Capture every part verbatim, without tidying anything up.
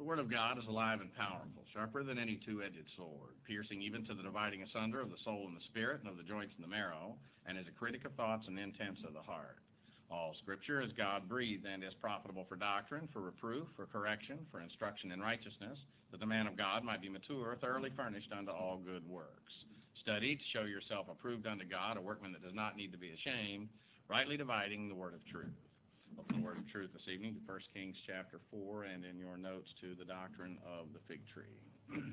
The Word of God is alive and powerful, sharper than any two-edged sword, piercing even to the dividing asunder of the soul and the spirit and of the joints and the marrow, and is a critic of thoughts and intents of the heart. All Scripture is God-breathed and is profitable for doctrine, for reproof, for correction, for instruction in righteousness, that the man of God might be mature, thoroughly furnished unto all good works. Study to show yourself approved unto God, a workman that does not need to be ashamed, rightly dividing the word of truth. Open the word of truth this evening to First Kings chapter four, and in your notes to the doctrine of the fig tree.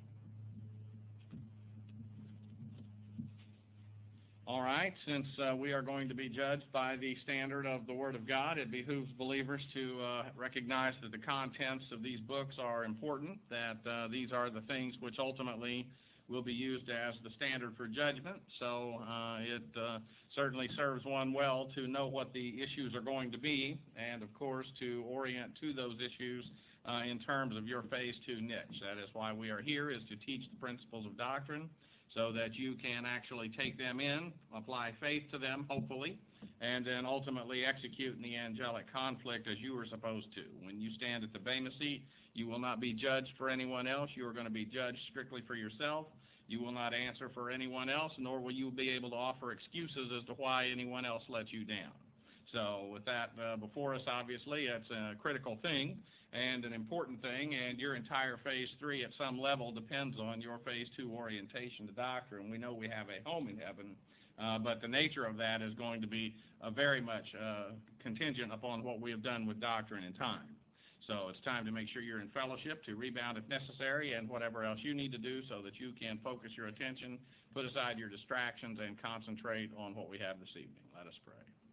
All right, since uh, we are going to be judged by the standard of the Word of God, it behooves believers to uh, recognize that the contents of these books are important, that uh, these are the things which ultimately will be used as the standard for judgment. So uh, it uh, certainly serves one well to know what the issues are going to be, and of course to orient to those issues uh, in terms of your phase two niche. That is why we are here, is to teach the principles of doctrine, so that you can actually take them in, apply faith to them, hopefully, and then ultimately execute in the angelic conflict as you were supposed to. When you stand at the Bema seat, you will not be judged for anyone else. You are going to be judged strictly for yourself. You will not answer for anyone else, nor will you be able to offer excuses as to why anyone else let you down. So with that uh, before us, obviously, it's a critical thing and an important thing, and your entire phase three at some level depends on your phase two orientation to doctrine. We know we have a home in heaven, uh, but the nature of that is going to be uh, very much uh, contingent upon what we have done with doctrine and time. So it's time to make sure you're in fellowship, to rebound if necessary, and whatever else you need to do so that you can focus your attention, put aside your distractions, and concentrate on what we have this evening. Let us pray.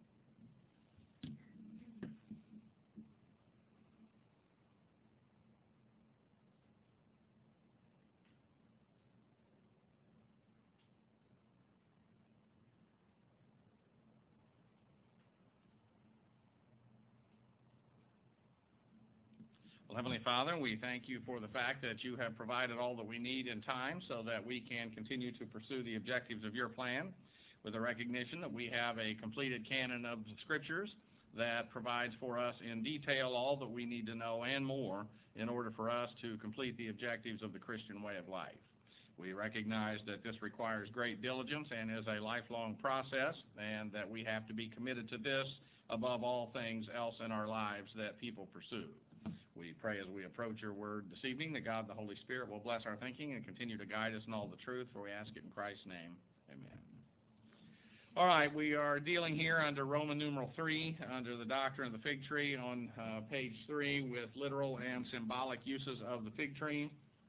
Well, Heavenly Father, we thank you for the fact that you have provided all that we need in time so that we can continue to pursue the objectives of your plan, with a recognition that we have a completed canon of the Scriptures that provides for us in detail all that we need to know and more in order for us to complete the objectives of the Christian way of life. We recognize that this requires great diligence and is a lifelong process, and that we have to be committed to this above all things else in our lives that people pursue. We pray as we approach your word this evening that God the Holy Spirit will bless our thinking and continue to guide us in all the truth, for we ask it in Christ's name. Amen. All right, we are dealing here under Roman numeral three, under the doctrine of the fig tree, on uh, page three, with literal and symbolic uses of the fig tree.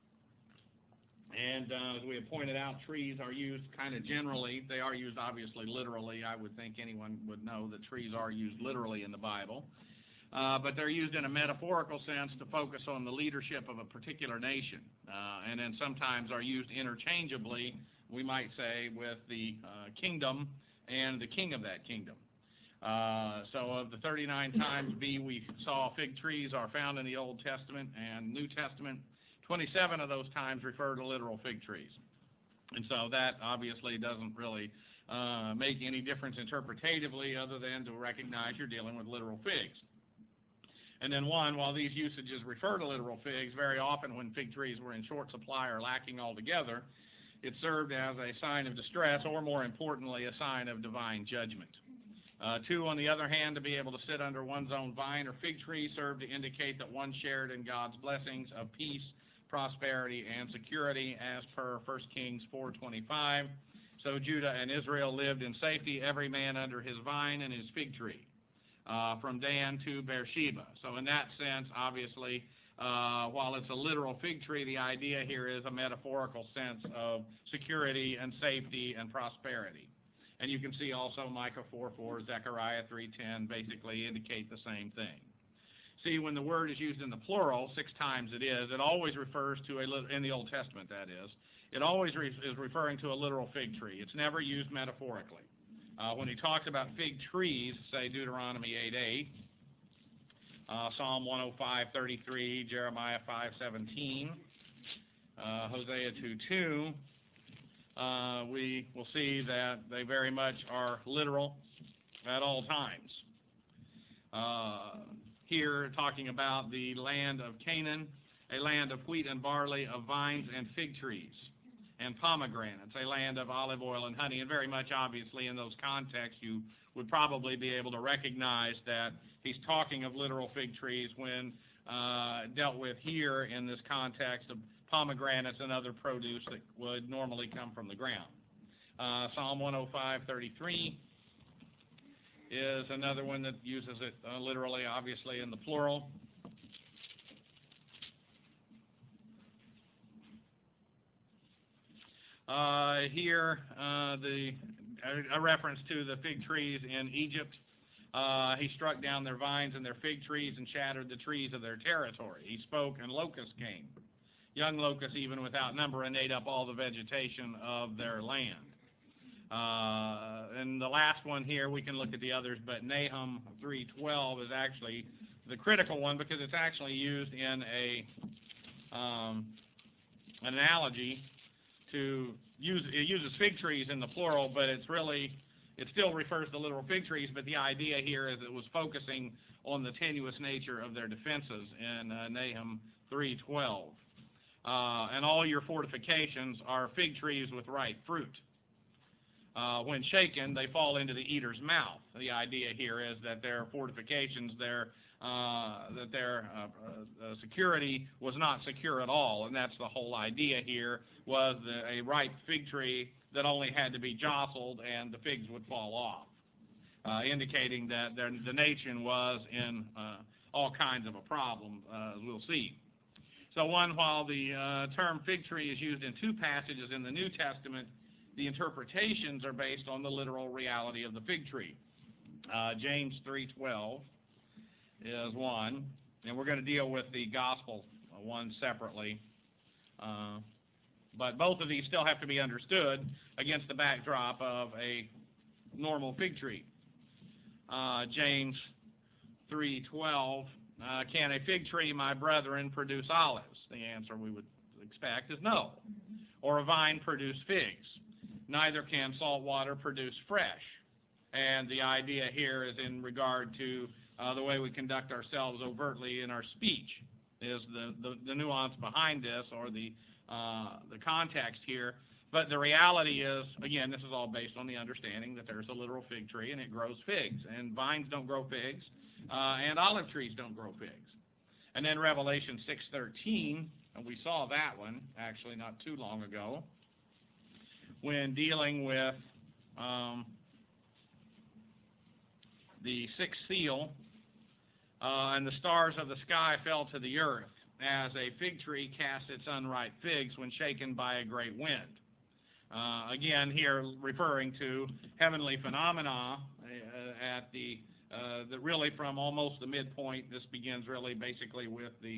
And uh, as we have pointed out, trees are used kind of generally. They are used obviously literally. I would think anyone would know that trees are used literally in the Bible. Uh, but they're used in a metaphorical sense to focus on the leadership of a particular nation, uh, and then sometimes are used interchangeably, we might say, with the uh, kingdom and the king of that kingdom. Uh, so of the thirty-nine times B we saw fig trees are found in the Old Testament and New Testament, twenty-seven of those times refer to literal fig trees. And so that obviously doesn't really uh, make any difference interpretatively, other than to recognize you're dealing with literal figs. And then one, while these usages refer to literal figs, very often when fig trees were in short supply or lacking altogether, it served as a sign of distress, or more importantly, a sign of divine judgment. Uh, two, on the other hand, to be able to sit under one's own vine or fig tree served to indicate that one shared in God's blessings of peace, prosperity, and security, as per First Kings four twenty-five. So Judah and Israel lived in safety, every man under his vine and his fig tree. Uh, from Dan to Beersheba. So in that sense, obviously, uh, while it's a literal fig tree, the idea here is a metaphorical sense of security and safety and prosperity. And you can see also Micah four four, Zechariah three ten basically indicate the same thing. See, when the word is used in the plural, six times it is, it always refers to, a in the Old Testament that is, it always re is referring to a literal fig tree. It's never used metaphorically. Uh, when he talks about fig trees, say Deuteronomy eight eight, uh, Psalm one oh five thirty-three, Jeremiah five seventeen, uh, Hosea two two, uh, we will see that they very much are literal at all times. Uh, here, talking about the land of Canaan, a land of wheat and barley, of vines and fig trees, and pomegranates, a land of olive oil and honey. And very much obviously in those contexts you would probably be able to recognize that he's talking of literal fig trees when uh, dealt with here in this context of pomegranates and other produce that would normally come from the ground. Uh, Psalm one oh five, thirty-three is another one that uses it uh, literally, obviously, in the plural. Uh, here, uh, the a, a reference to the fig trees in Egypt. Uh, he struck down their vines and their fig trees and shattered the trees of their territory. He spoke, and locusts came, young locusts even without number, and ate up all the vegetation of their land. Uh, and the last one here, we can look at the others, but Nahum three twelve is actually the critical one because it's actually used in a um, an analogy to use. It uses fig trees in the plural, but it's really it still refers to literal fig trees. But the idea here is it was focusing on the tenuous nature of their defenses in uh, Nahum three twelve. Uh, and all your fortifications are fig trees with ripe fruit. Uh, when shaken, they fall into the eater's mouth. The idea here is that their fortifications, their uh, that their uh, uh, security was not secure at all, and that's the whole idea here, was the, a ripe fig tree that only had to be jostled and the figs would fall off, uh, indicating that their, the nation was in uh, all kinds of a problem, uh, as we'll see. So one, while the uh, term fig tree is used in two passages in the New Testament, the interpretations are based on the literal reality of the fig tree. Uh, James three twelve is one, and we're going to deal with the gospel one separately. Uh, but both of these still have to be understood against the backdrop of a normal fig tree. Uh, James three twelve, uh, can a fig tree, my brethren, produce olives? The answer we would expect is no. Or a vine produce figs? Neither can salt water produce fresh. And the idea here is in regard to uh, the way we conduct ourselves overtly in our speech, is the, the, the nuance behind this, or the, uh, the context here. But the reality is, again, this is all based on the understanding that there's a literal fig tree and it grows figs. And vines don't grow figs, uh, and olive trees don't grow figs. And then Revelation six thirteen, and we saw that one actually not too long ago, when dealing with um, the sixth seal, uh, and the stars of the sky fell to the earth, as a fig tree casts its unripe figs when shaken by a great wind. Uh, again, here referring to heavenly phenomena uh, at the, uh, the really from almost the midpoint. This begins really basically with the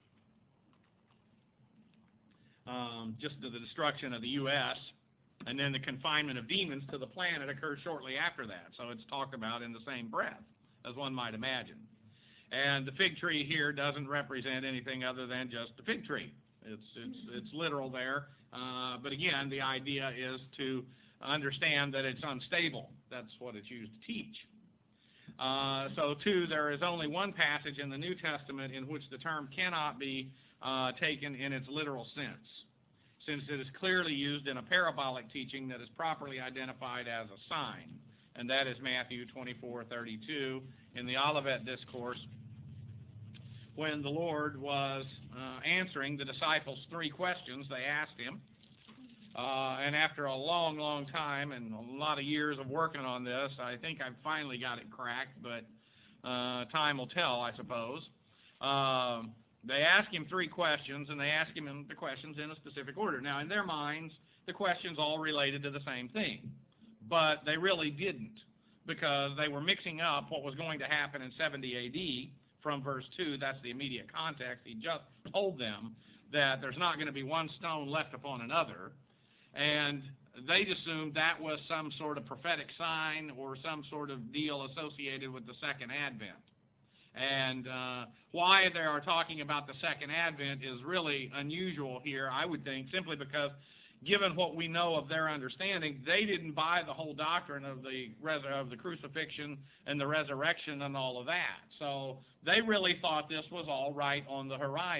um, just the destruction of the U S and then the confinement of demons to the planet occurs shortly after that. So it's talked about in the same breath, as one might imagine. And the fig tree here doesn't represent anything other than just a fig tree. It's, it's, it's literal there. Uh, but again, the idea is to understand that it's unstable. That's what it's used to teach. Uh, so, two, there is only one passage in the New Testament in which the term cannot be uh, taken in its literal sense, since it is clearly used in a parabolic teaching that is properly identified as a sign, and that is Matthew twenty-four thirty-two in the Olivet Discourse, when the Lord was uh, answering the disciples' three questions they asked him. Uh, and after a long, long time and a lot of years of working on this, I think I've finally got it cracked, but uh, time will tell, I suppose. Um, They ask him three questions, and they ask him the questions in a specific order. Now, in their minds, the questions all related to the same thing, but they really didn't, because they were mixing up what was going to happen in seventy A D from verse two. That's the immediate context. He just told them that there's not going to be one stone left upon another, and they assumed that was some sort of prophetic sign or some sort of deal associated with the second advent. And uh, why they are talking about the second advent is really unusual here, I would think, simply because given what we know of their understanding, they didn't buy the whole doctrine of the res of the crucifixion and the resurrection and all of that. So they really thought this was all right on the horizon.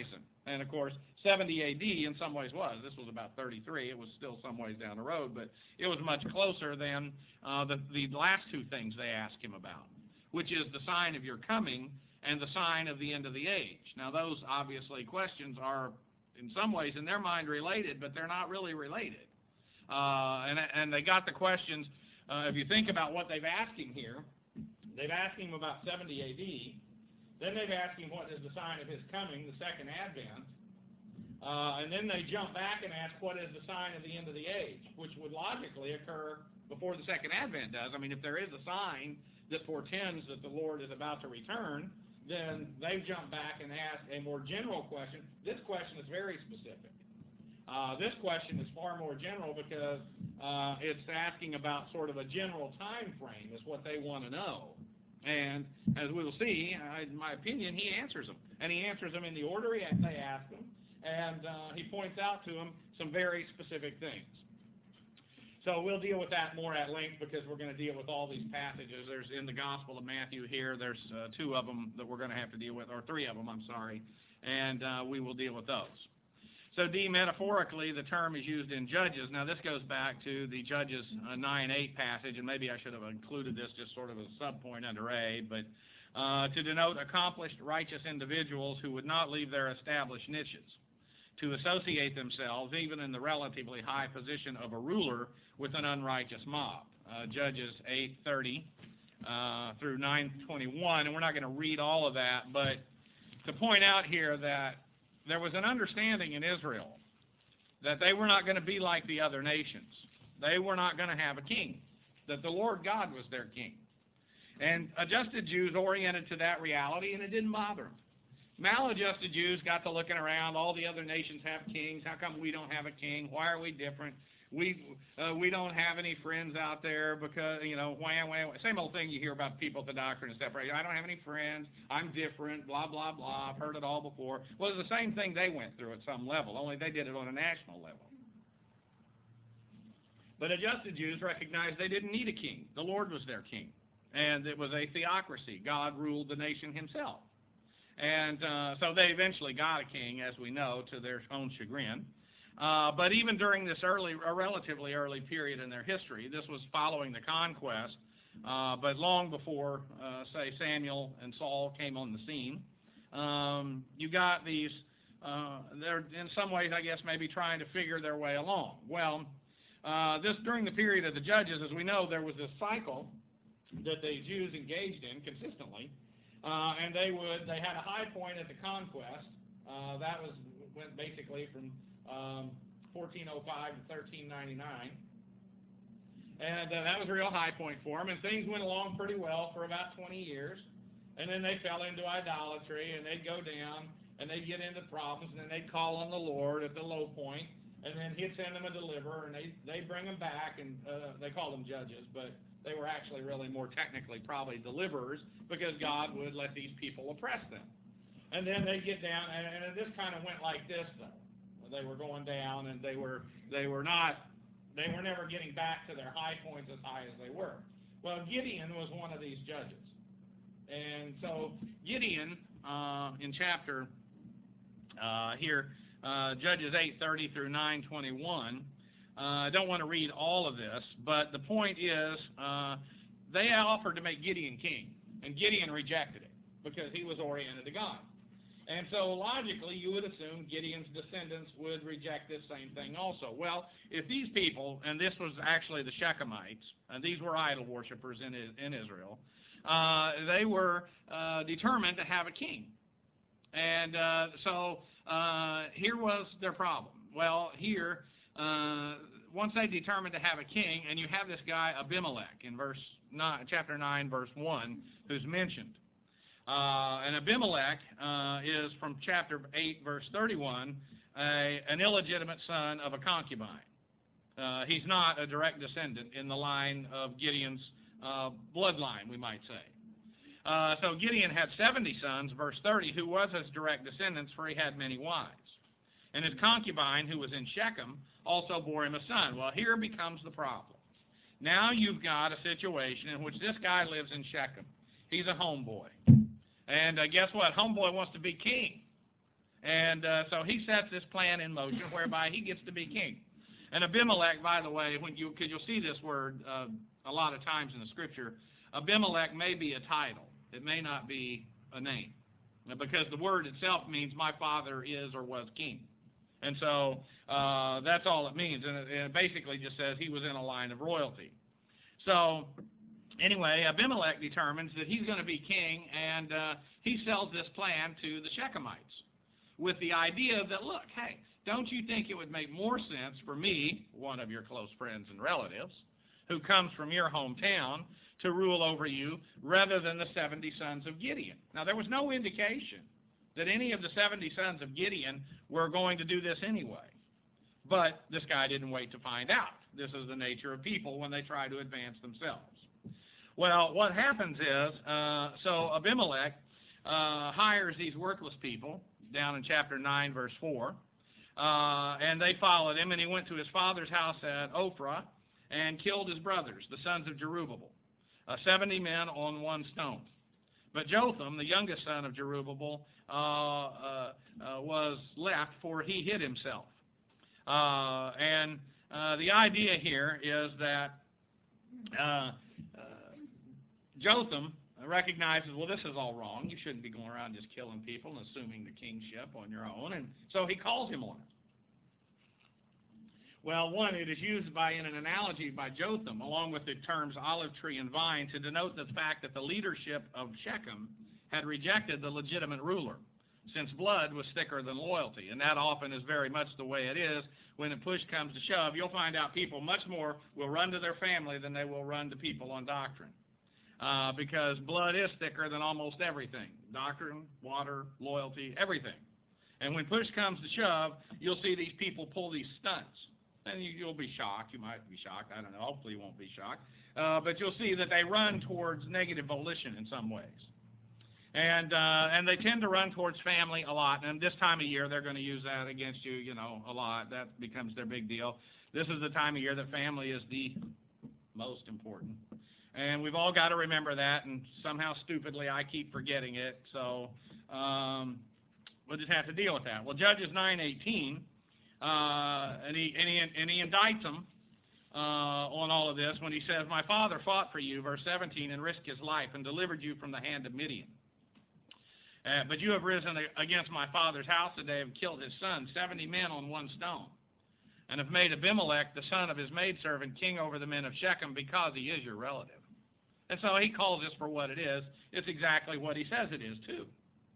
And, of course, seventy A D in some ways was. This was about thirty-three. It was still some ways down the road, but it was much closer than uh, the, the last two things they asked him about, which is the sign of your coming and the sign of the end of the age. Now, those, obviously, questions are, in some ways, in their mind, related, but they're not really related. Uh, and, and they got the questions, uh, if you think about what they've asked him here, they've asked him about seventy A D, then they've asked him what is the sign of his coming, the second advent, uh, and then they jump back and ask what is the sign of the end of the age, which would logically occur before the second advent does. I mean, if there is a sign that portends that the Lord is about to return, then they've jumped back and asked a more general question. This question is very specific. Uh, this question is far more general because uh, it's asking about sort of a general time frame is what they want to know. And as we will see, uh, in my opinion, he answers them. And he answers them in the order they ask them. And uh, he points out to them some very specific things. So we'll deal with that more at length because we're going to deal with all these passages. There's in the Gospel of Matthew here, there's uh, two of them that we're going to have to deal with, or three of them, I'm sorry. And uh, we will deal with those. So D, metaphorically, the term is used in Judges. Now, this goes back to the Judges uh, nine eight passage, and maybe I should have included this just sort of as a subpoint under A, but uh, to denote accomplished, righteous individuals who would not leave their established niches, to associate themselves, even in the relatively high position of a ruler, with an unrighteous mob. Uh, Judges eight thirty uh, through nine twenty-one, and we're not going to read all of that, but to point out here that there was an understanding in Israel that they were not going to be like the other nations. They were not going to have a king, that the Lord God was their king. And adjusted Jews oriented to that reality, and it didn't bother them. Maladjusted Jews got to looking around. All the other nations have kings. How come we don't have a king? Why are we different? We uh, we don't have any friends out there because, you know, wham, wham, wham. Same old thing you hear about people with the doctrine and stuff, right? I don't have any friends. I'm different, blah, blah, blah. I've heard it all before. Well, it's the same thing they went through at some level, only they did it on a national level. But adjusted Jews recognized they didn't need a king. The Lord was their king. And it was a theocracy. God ruled the nation himself. And uh, so they eventually got a king, as we know, to their own chagrin. Uh, but even during this early, a relatively early period in their history, this was following the conquest, uh, but long before, uh, say, Samuel and Saul came on the scene, um, you got these, uh, they're in some ways, I guess, maybe trying to figure their way along. Well, uh, this during the period of the Judges, as we know, there was this cycle that the Jews engaged in consistently, uh, and they would, they had a high point at the conquest. Uh, that was went basically from Um, fourteen oh five to thirteen ninety-nine, and uh, that was a real high point for them, and things went along pretty well for about twenty years, and then they fell into idolatry, and they'd go down, and they'd get into problems, and then they'd call on the Lord at the low point, and then he'd send them a deliverer, and they, they'd bring them back, and uh, they called them judges, but they were actually really more technically probably deliverers, because God would let these people oppress them. And then they'd get down, and, and this kind of went like this, though. They were going down, and they were they were not they were never getting back to their high points as high as they were. Well, Gideon was one of these judges, and so Gideon uh, in chapter uh, here uh, Judges eight thirty through nine twenty-one. Uh, I don't want to read all of this, but the point is uh, they offered to make Gideon king, and Gideon rejected it because he was oriented to God. And so logically, you would assume Gideon's descendants would reject this same thing also. Well, if these people, and this was actually the Shechemites, and these were idol worshippers in, in Israel, uh, they were uh, determined to have a king. And uh, so uh, here was their problem. Well, here, uh, once they determined to have a king, and you have this guy Abimelech in verse nine, chapter nine, verse one, who's mentioned. Uh, and Abimelech uh, is, from chapter eight, verse thirty-one, a, an illegitimate son of a concubine. Uh, he's not a direct descendant in the line of Gideon's uh, bloodline, we might say. Uh, so Gideon had seventy sons, verse thirty, who was his direct descendants, for he had many wives. And his concubine, who was in Shechem, also bore him a son. Well, here becomes the problem. Now you've got a situation in which this guy lives in Shechem. He's a homeboy. And uh, guess what? Homeboy wants to be king. And uh, so he sets this plan in motion whereby he gets to be king. And Abimelech, by the way, when you because you'll see this word uh, a lot of times in the Scripture, Abimelech may be a title. It may not be a name, because the word itself means my father is or was king. And so uh, that's all it means. And it, and it basically just says he was in a line of royalty. So anyway, Abimelech determines that he's going to be king, and uh, he sells this plan to the Shechemites with the idea that, look, hey, don't you think it would make more sense for me, one of your close friends and relatives, who comes from your hometown, to rule over you rather than the seventy sons of Gideon? Now, there was no indication that any of the seventy sons of Gideon were going to do this anyway. But this guy didn't wait to find out. This is the nature of people when they try to advance themselves. Well, what happens is, uh, so Abimelech uh, hires these worthless people down in chapter nine, verse four, uh, and they followed him, and he went to his father's house at Ophrah and killed his brothers, the sons of Jerubbaal, uh, seventy men on one stone. But Jotham, the youngest son of Jerubbaal, uh, uh, uh, was left, for he hid himself. Uh, and uh, the idea here is that uh, uh, Jotham recognizes, well, this is all wrong. You shouldn't be going around just killing people and assuming the kingship on your own. And so he calls him on it. Well, one, it is used by in an analogy by Jotham, along with the terms olive tree and vine, to denote the fact that the leadership of Shechem had rejected the legitimate ruler, since blood was thicker than loyalty. And that often is very much the way it is. When a push comes to shove, you'll find out people much more will run to their family than they will run to people on doctrine. Uh, because blood is thicker than almost everything. Doctrine, water, loyalty, everything. And when push comes to shove, you'll see these people pull these stunts. And you, you'll be shocked. You might be shocked. I don't know. Hopefully you won't be shocked. Uh, but you'll see that they run towards negative volition in some ways. And uh, and they tend to run towards family a lot. And this time of year, they're going to use that against you, you know, a lot. That becomes their big deal. This is the time of year that family is the most important. And we've all got to remember that. And somehow, stupidly, I keep forgetting it. So um, we'll just have to deal with that. Well, Judges nine eighteen. Uh, and, he, and, he, and he indicts them uh, on all of this when he says, my father fought for you, verse seventeen, and risked his life and delivered you from the hand of Midian. Uh, but you have risen against my father's house today and killed his son, seventy men on one stone, and have made Abimelech, the son of his maidservant, king over the men of Shechem, because he is your relative. And so he calls this for what it is. It's exactly what he says it is, too.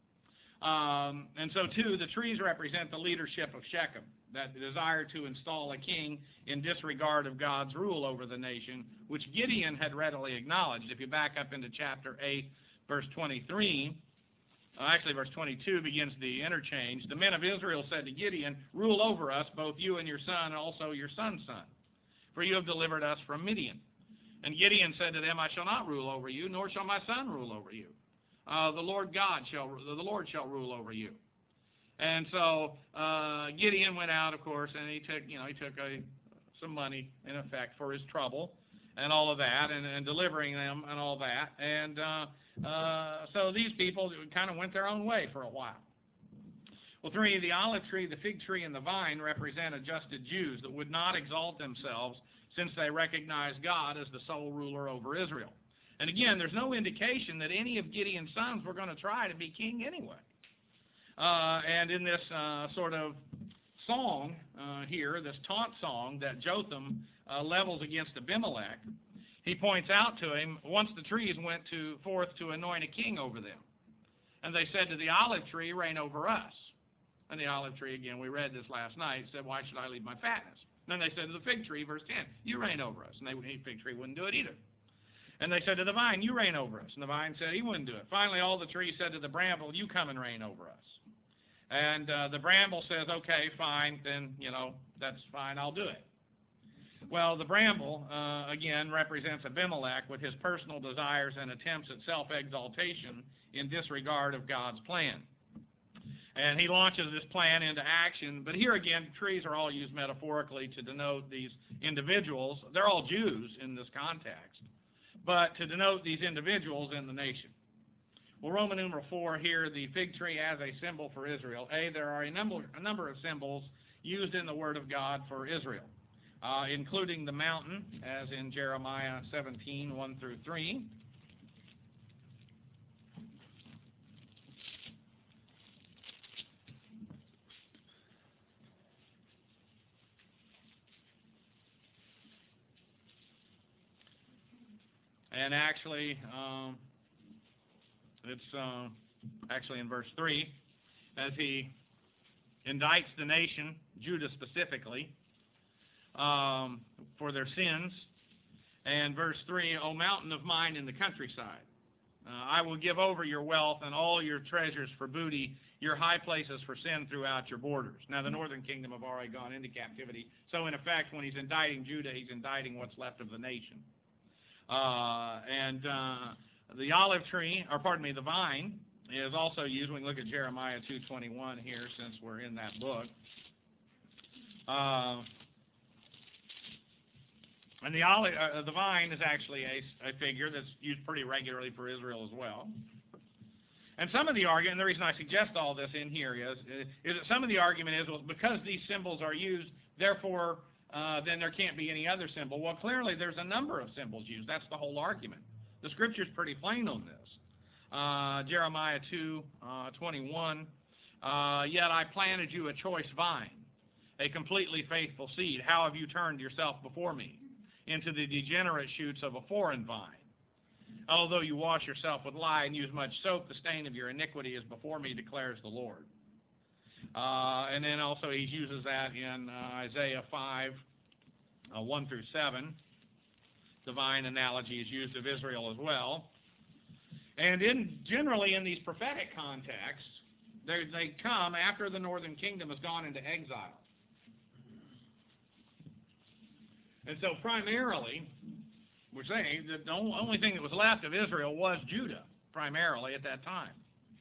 Um, and so, too, the trees represent the leadership of Shechem, that desire to install a king in disregard of God's rule over the nation, which Gideon had readily acknowledged. If you back up into chapter eight, verse twenty-three, uh, actually verse twenty-two begins the interchange. The men of Israel said to Gideon, rule over us, both you and your son, and also your son's son, for you have delivered us from Midian. And Gideon said to them, I shall not rule over you, nor shall my son rule over you. Uh, the Lord God shall, the Lord shall rule over you. And so uh, Gideon went out, of course, and he took, you know, he took a, some money in effect for his trouble and all of that, and, and delivering them and all that. And uh, uh, so these people kind of went their own way for a while. Well, three, the olive tree, the fig tree, and the vine represent adjusted Jews that would not exalt themselves since they recognized God as the sole ruler over Israel. And again, there's no indication that any of Gideon's sons were going to try to be king anyway. Uh, and in this uh, sort of song uh, here, this taunt song that Jotham uh, levels against Abimelech, he points out to him, once the trees went to, forth to anoint a king over them. And they said to the olive tree, reign over us. And the olive tree, again, we read this last night, said, why should I leave my fatness? And then they said to the fig tree, verse ten, you reign over us. And they, the fig tree wouldn't do it either. And they said to the vine, you reign over us. And the vine said he wouldn't do it. Finally, all the trees said to the bramble, you come and reign over us. And uh, the bramble says, okay, fine, then, you know, that's fine, I'll do it. Well, the bramble, uh, again, represents Abimelech with his personal desires and attempts at self-exaltation in disregard of God's plan. And he launches this plan into action. But here again, trees are all used metaphorically to denote these individuals. They're all Jews in this context, but to denote these individuals in the nation. Well, Roman numeral four here, the fig tree as a symbol for Israel. A, there are a number, a number of symbols used in the Word of God for Israel, uh, including the mountain, as in Jeremiah seventeen, one through three. And actually, um, it's uh, actually in verse three, as he indicts the nation, Judah specifically, um, for their sins. And verse three, O mountain of mine in the countryside, uh, I will give over your wealth and all your treasures for booty, your high places for sin throughout your borders. Now, the northern kingdom have already gone into captivity. So, in effect, when he's indicting Judah, he's indicting what's left of the nation. Uh, and uh, the olive tree, or pardon me, the vine, is also used. We can look at Jeremiah two twenty-one here, since we're in that book. Uh, and the olive, uh, the vine is actually a, a figure that's used pretty regularly for Israel as well. And some of the argument, and the reason I suggest all this in here is, is that some of the argument is, well, because these symbols are used, therefore, uh, then there can't be any other symbol. Well, clearly there's a number of symbols used. That's the whole argument. The Scripture's pretty plain on this. Uh, Jeremiah two twenty-one, uh, yet I planted you a choice vine, a completely faithful seed. How have you turned yourself before me into the degenerate shoots of a foreign vine? Although you wash yourself with lye and use much soap, the stain of your iniquity is before me, declares the Lord. Uh, and then also he uses that in uh, Isaiah five, uh, one through seven. The vine analogy is used of Israel as well. And in generally in these prophetic contexts, they, they come after the northern kingdom has gone into exile. And so primarily, we're saying that the only thing that was left of Israel was Judah, primarily at that time.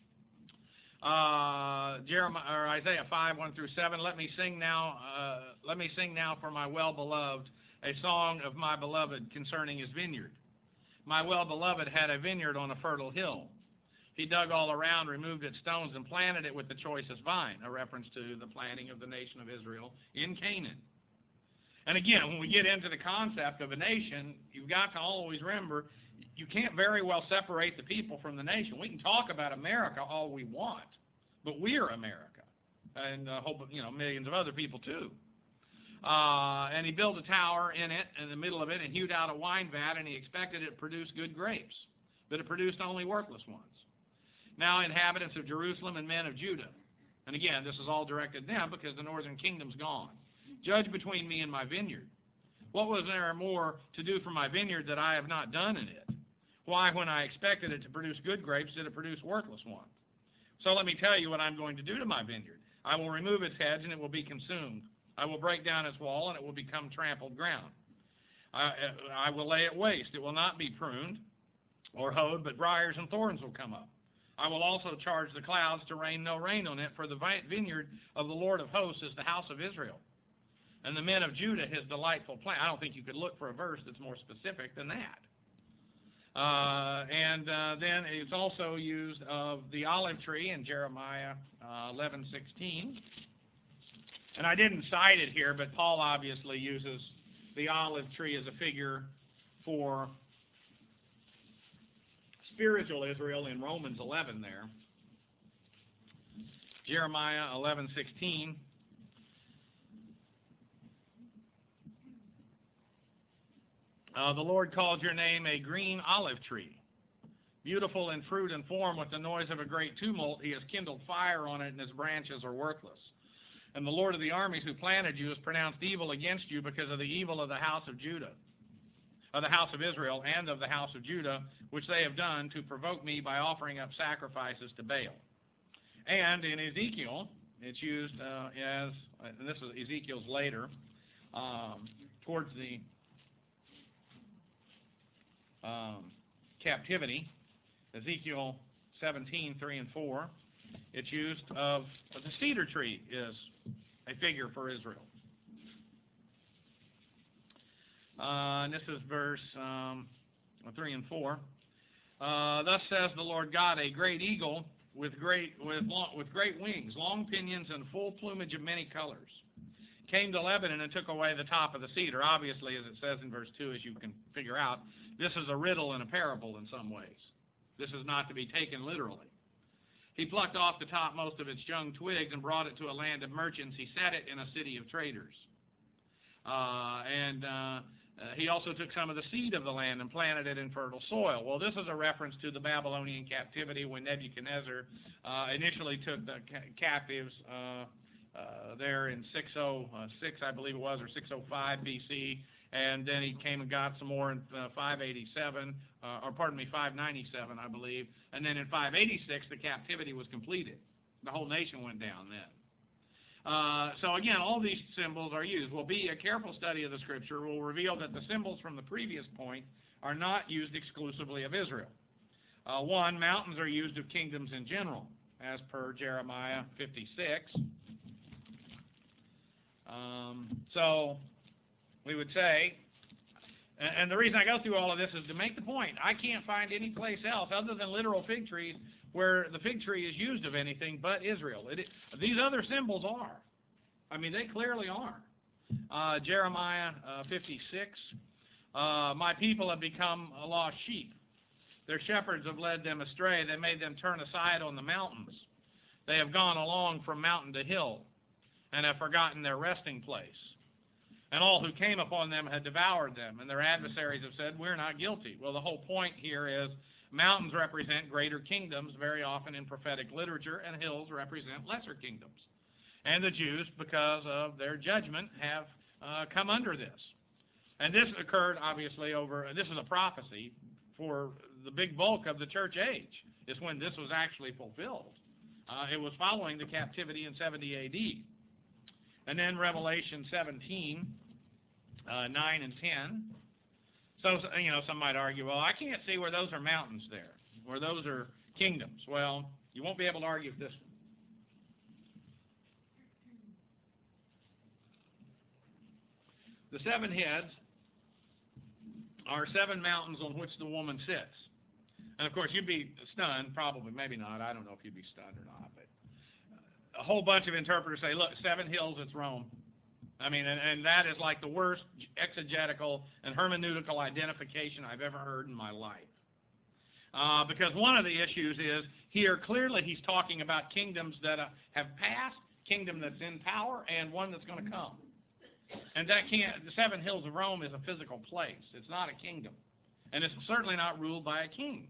Uh, Jeremiah or Isaiah five, one through seven. Let me sing now. Uh, let me sing now for my well-beloved a song of my beloved concerning his vineyard. My well-beloved had a vineyard on a fertile hill. He dug all around, removed its stones, and planted it with the choicest vine, a reference to the planting of the nation of Israel in Canaan. And again, when we get into the concept of a nation, you've got to always remember, you can't very well separate the people from the nation. We can talk about America all we want, but we're America, and uh, hope you know millions of other people too. Uh, and he built a tower in it, in the middle of it, and hewed out a wine vat, and he expected it to produce good grapes, but it produced only worthless ones. Now, inhabitants of Jerusalem and men of Judah, and again, this is all directed at them because the northern kingdom's gone. Judge between me and my vineyard. What was there more to do for my vineyard that I have not done in it? Why, when I expected it to produce good grapes, did it produce worthless ones? So let me tell you what I'm going to do to my vineyard. I will remove its hedge, and it will be consumed. I will break down its wall, and it will become trampled ground. I, I will lay it waste. It will not be pruned or hoed, but briars and thorns will come up. I will also charge the clouds to rain no rain on it, for the vineyard of the Lord of hosts is the house of Israel, and the men of Judah his delightful plant. I don't think you could look for a verse that's more specific than that. Uh, and uh, then it's also used of the olive tree in Jeremiah uh, eleven sixteen. And I didn't cite it here, but Paul obviously uses the olive tree as a figure for spiritual Israel in Romans eleven there. Jeremiah eleven sixteen. Uh, the Lord called your name a green olive tree, beautiful in fruit and form. With the noise of a great tumult, he has kindled fire on it, and its branches are worthless. And the Lord of the armies who planted you has pronounced evil against you because of the evil of the house of Judah, of the house of Israel, and of the house of Judah, which they have done to provoke me by offering up sacrifices to Baal. And in Ezekiel, it's used uh, as, and this is Ezekiel's later, um, towards the um, captivity, Ezekiel seventeen, three and four. It's used of, of the cedar tree is a figure for Israel. Uh, and this is verse um, three and four. Uh, Thus says the Lord God, a great eagle with great with long, with great wings, long pinions, and full plumage of many colors, came to Lebanon and took away the top of the cedar. Obviously, as it says in verse two, as you can figure out, this is a riddle and a parable in some ways. This is not to be taken literally. He plucked off the topmost of its young twigs and brought it to a land of merchants. He set it in a city of traders. Uh, and uh, uh, he also took some of the seed of the land and planted it in fertile soil. Well, this is a reference to the Babylonian captivity when Nebuchadnezzar uh, initially took the ca captives uh, uh, there in six oh six, I believe it was, or six oh five B C, and then he came and got some more in uh, five eighty-seven, uh, or pardon me, five ninety-seven, I believe, and then in five eighty-six the captivity was completed. The whole nation went down then. Uh, so again, all these symbols are used. Will be a careful study of the Scripture will reveal that the symbols from the previous point are not used exclusively of Israel. Uh, one, mountains are used of kingdoms in general, as per Jeremiah fifty-six. Um, so we would say, and, and the reason I go through all of this is to make the point, I can't find any place else other than literal fig trees where the fig tree is used of anything but Israel. It, these other symbols are. I mean, they clearly are. Uh, Jeremiah uh, fifty-six, uh, my people have become a lost sheep. Their shepherds have led them astray. They made them turn aside on the mountains. They have gone along from mountain to hill and have forgotten their resting place. And all who came upon them had devoured them, and their adversaries have said, we're not guilty. Well, the whole point here is mountains represent greater kingdoms very often in prophetic literature, and hills represent lesser kingdoms. And the Jews, because of their judgment, have uh, come under this. And this occurred, obviously, over, this is a prophecy for the big bulk of the church age, is when this was actually fulfilled. Uh, it was following the captivity in seventy A D. And then Revelation seventeen, uh, nine and ten. So, you know, some might argue, well, I can't see where those are mountains there, where those are kingdoms. Well, you won't be able to argue with this one. The seven heads are seven mountains on which the woman sits. And, of course, you'd be stunned, probably, maybe not. I don't know if you'd be stunned or not, but a whole bunch of interpreters say, look, seven hills, it's Rome. I mean, and, and that is like the worst exegetical and hermeneutical identification I've ever heard in my life. Uh, because one of the issues is, here clearly he's talking about kingdoms that uh, have passed, kingdom that's in power, and one that's going to come. And that can't, the seven hills of Rome is a physical place. It's not a kingdom. And it's certainly not ruled by a king.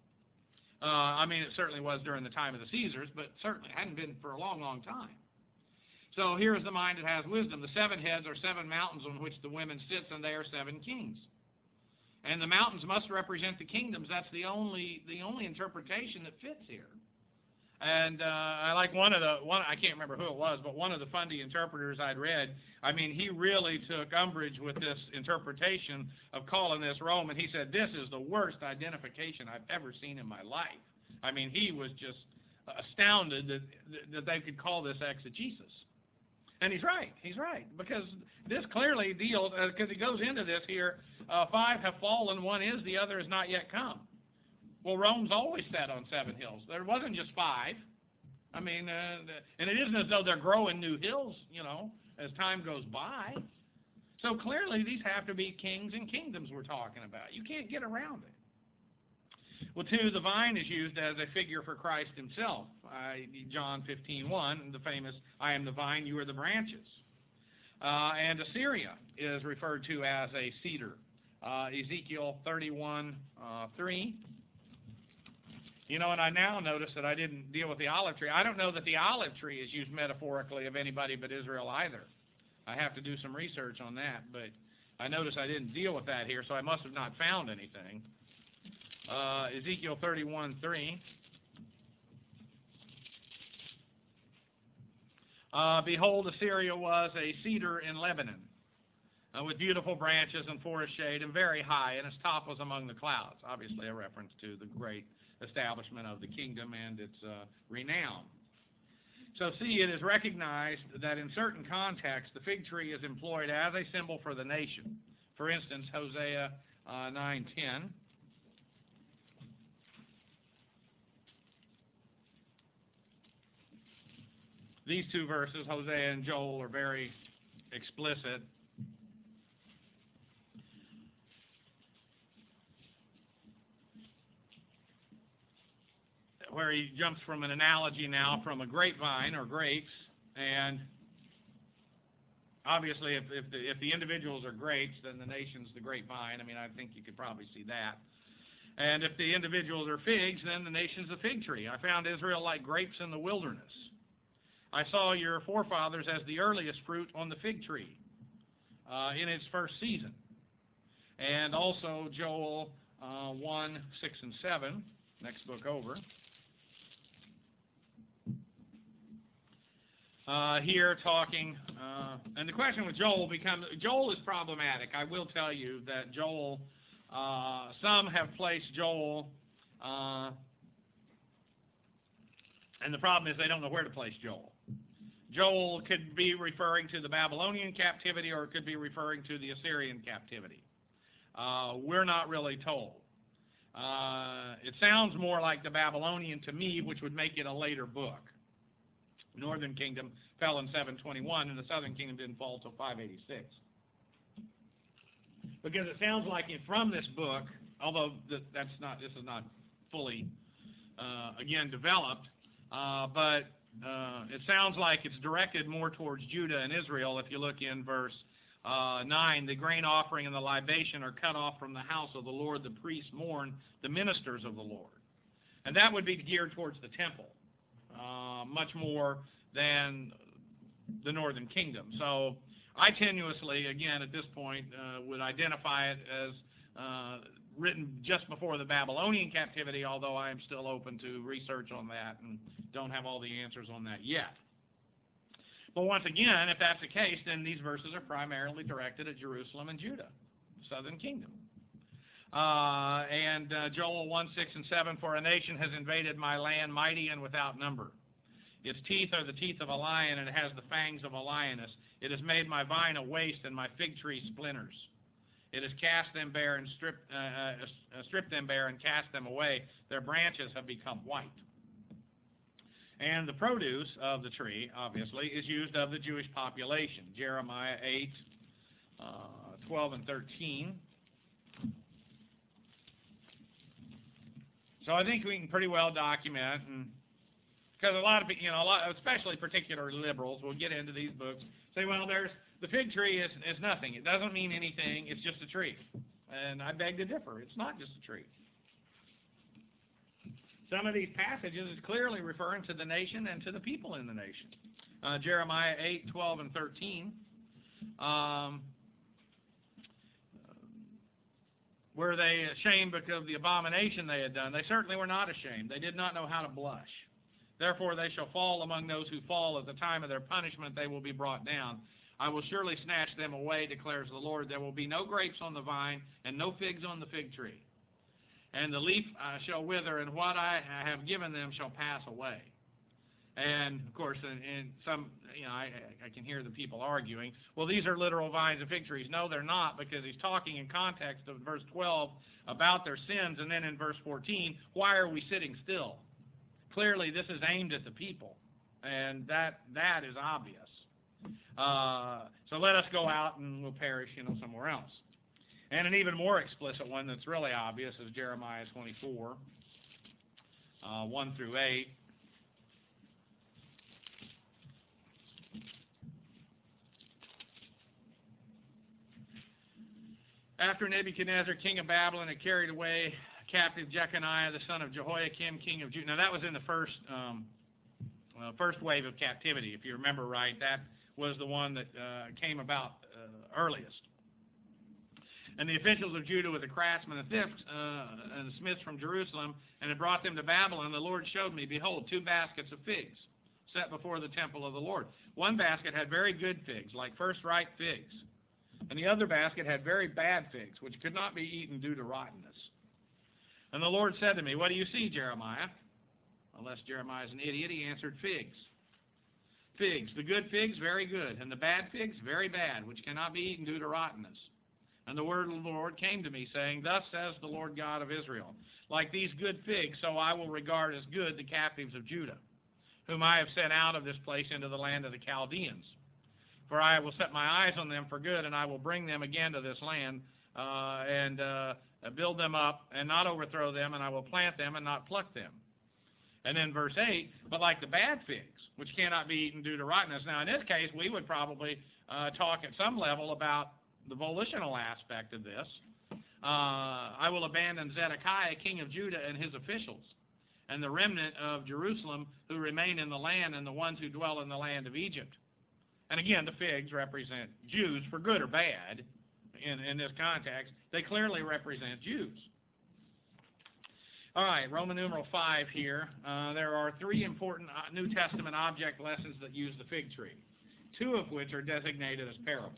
Uh, I mean, it certainly was during the time of the Caesars, but certainly hadn't been for a long, long time. So here is the mind that has wisdom. The seven heads are seven mountains on which the women sits, and they are seven kings. And the mountains must represent the kingdoms. That's the only the only interpretation that fits here. And uh, I like one of the one I can't remember who it was, but one of the Fundy interpreters I'd read. I mean, he really took umbrage with this interpretation of calling this Rome, and he said this is the worst identification I've ever seen in my life. I mean, he was just astounded that that they could call this exegesis. And he's right. He's right, because this clearly deals, because uh, he goes into this here. Uh, five have fallen, one is, the other has not yet come. Well, Rome's always sat on seven hills. There wasn't just five. I mean, uh, and it isn't as though they're growing new hills, you know, as time goes by. So clearly these have to be kings and kingdoms we're talking about. You can't get around it. Well, two, the vine is used as a figure for Christ himself. Uh, John fifteen one, the famous, I am the vine, you are the branches. Uh, and Assyria is referred to as a cedar. Uh, Ezekiel thirty-one three. You know, and I now notice that I didn't deal with the olive tree. I don't know that the olive tree is used metaphorically of anybody but Israel either. I have to do some research on that, but I notice I didn't deal with that here, so I must have not found anything. Uh, Ezekiel thirty-one three. Uh, Behold, Assyria was a cedar in Lebanon, uh, with beautiful branches and forest shade, and very high, and its top was among the clouds. Obviously a reference to the great establishment of the kingdom and its uh, renown. So see, it is recognized that in certain contexts, the fig tree is employed as a symbol for the nation. For instance, Hosea uh, nine ten. these two verses, Hosea and Joel, are very explicit. Where he jumps from an analogy now from a grapevine or grapes, and obviously if, if, the, if the individuals are grapes, then the nation's the grapevine. I mean, I think you could probably see that. And if the individuals are figs, then the nation's a fig tree. I found Israel like grapes in the wilderness. I saw your forefathers as the earliest fruit on the fig tree uh, in its first season. And also Joel uh, one, six, and seven, next book over. Uh, here talking, uh, and the question with Joel becomes, Joel is problematic. I will tell you that Joel, uh, some have placed Joel, uh, and the problem is they don't know where to place Joel. Joel could be referring to the Babylonian captivity, or it could be referring to the Assyrian captivity. Uh, we're not really told. Uh, it sounds more like the Babylonian to me, which would make it a later book. Northern Kingdom fell in seven twenty-one, and the Southern Kingdom didn't fall until five eighty-six. Because it sounds like from this book, although that's not, this is not fully, uh, again, developed, uh, but uh, it sounds like it's directed more towards Judah and Israel. If you look in verse uh, nine, the grain offering and the libation are cut off from the house of the Lord. The priests mourn the ministers of the Lord. And that would be geared towards the temple. Uh, much more than the Northern Kingdom. So I tenuously, again, at this point, uh, would identify it as uh, written just before the Babylonian captivity, although I am still open to research on that and don't have all the answers on that yet. But once again, if that's the case, then these verses are primarily directed at Jerusalem and Judah, the Southern Kingdom. Uh, and uh, Joel one, six, and seven, for a nation has invaded my land, mighty and without number. Its teeth are the teeth of a lion, and it has the fangs of a lioness. It has made my vine a waste, and my fig tree splinters. It has cast them bare and stripped, uh, uh, stripped them bare and cast them away. Their branches have become white. And the produce of the tree, obviously, is used of the Jewish population. Jeremiah eight, uh, twelve, and thirteen. So I think we can pretty well document, and because a lot of people, you know, a lot, especially particular liberals, will get into these books, say, well, there's the fig tree is is nothing. It doesn't mean anything. It's just a tree. And I beg to differ. It's not just a tree. Some of these passages is clearly referring to the nation and to the people in the nation. Uh, Jeremiah eight, twelve, and thirteen. Um, Were they ashamed because of the abomination they had done? They certainly were not ashamed. They did not know how to blush. Therefore they shall fall among those who fall. At the time of their punishment they will be brought down. I will surely snatch them away, declares the Lord. There will be no grapes on the vine and no figs on the fig tree. And the leaf uh, shall wither, and what I have given them shall pass away. And, of course, in, in some, you know, I, I can hear the people arguing, well, these are literal vines and fig trees. No, they're not, because he's talking in context of verse twelve about their sins, and then in verse fourteen, why are we sitting still? Clearly, this is aimed at the people, and that that is obvious. Uh, so let us go out and we'll perish, you know, somewhere else. And an even more explicit one that's really obvious is Jeremiah twenty-four, uh, one through eight. After Nebuchadnezzar, king of Babylon, had carried away captive Jeconiah, the son of Jehoiakim, king of Judah. Now that was in the first um, uh, first wave of captivity, if you remember right. That was the one that uh, came about uh, earliest. And the officials of Judah with the craftsmen and thieves uh, and the smiths from Jerusalem, and had brought them to Babylon. The Lord showed me, behold, two baskets of figs set before the temple of the Lord. One basket had very good figs, like first-ripe figs. And the other basket had very bad figs, which could not be eaten due to rottenness. And the Lord said to me, what do you see, Jeremiah? Unless Jeremiah is an idiot, he answered, figs. Figs, the good figs, very good, and the bad figs, very bad, which cannot be eaten due to rottenness. And the word of the Lord came to me, saying, thus says the Lord God of Israel, like these good figs, so I will regard as good the captives of Judah. whom I have sent out of this place into the land of the Chaldeans. For I will set my eyes on them for good, and I will bring them again to this land, uh, and uh, build them up, and not overthrow them, and I will plant them and not pluck them. And then verse eight, but like the bad figs, which cannot be eaten due to rottenness. Now, in this case, we would probably uh, talk at some level about the volitional aspect of this. Uh, I will abandon Zedekiah, king of Judah, and his officials, and the remnant of Jerusalem who remain in the land, and the ones who dwell in the land of Egypt. And again, the figs represent Jews, for good or bad, in, in this context. They clearly represent Jews. All right, Roman numeral five here. Uh, there are three important New Testament object lessons that use the fig tree, two of which are designated as parables.